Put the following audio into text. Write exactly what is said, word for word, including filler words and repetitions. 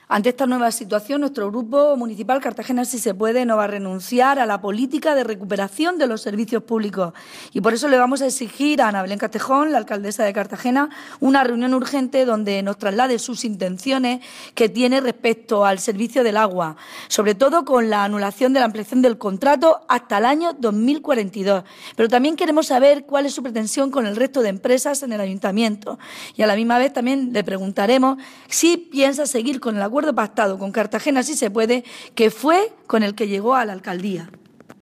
Ante esta nueva situación, nuestro Grupo Municipal Cartagena Sí se Puede no va a renunciar a la política de recuperación de los servicios públicos y por eso le vamos a exigir a Ana Belén Castejón, la alcaldesa de Cartagena, una reunión urgente donde nos traslade sus intenciones que tiene respecto al servicio del agua, sobre todo con la anulación de la ampliación del contrato hasta el año dos mil cuarenta y dos. Pero también queremos saber cuál es su pretensión con el resto de empresas en el ayuntamiento y a la misma vez también le preguntaremos si piensa seguir con el acuerdo pactado con Cartagena Sí se Puede, que fue con el que llegó a la alcaldía.